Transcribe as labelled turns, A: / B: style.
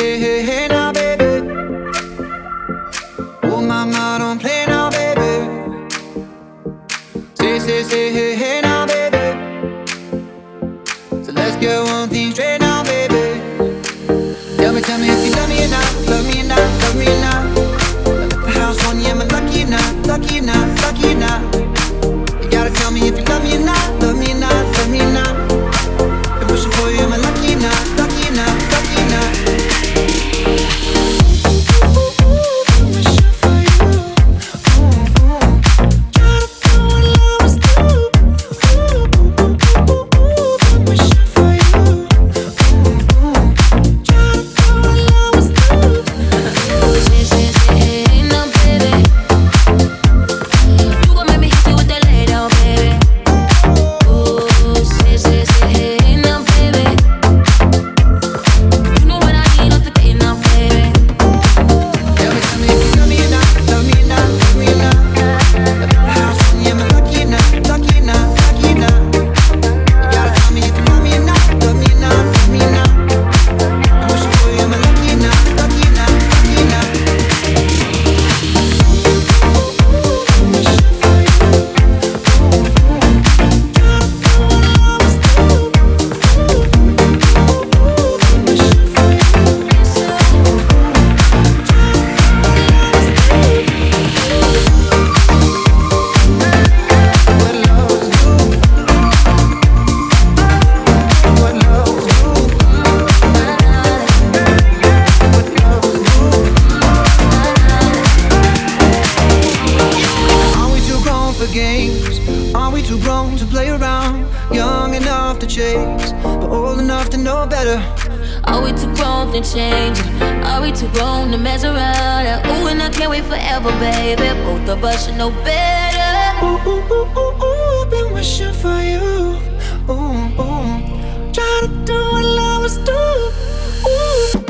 A: say, hey, hey now, baby. Oh, mama, don't play now, baby. Say, hey, hey now, baby. So let's get one thing straight now, baby. Tell me if you love me or not, love me or not, love me or not. Left the house on you, am I lucky or not, lucky or not, lucky or not? You gotta tell me if you love me or not, love me or not, love me or not. I'm wishing for you, am I lucky or not, lucky or not, lucky or not? Games. Are we too grown to play around? Young enough to chase, but old enough to know better.
B: Are we too grown to change? Are we too grown to mess around? Ooh, and I can't wait forever, baby. Both of us should know better.
A: Ooh, ooh, ooh, ooh, ooh, been wishing for you. Ooh, ooh, try to do what lovers do. Ooh.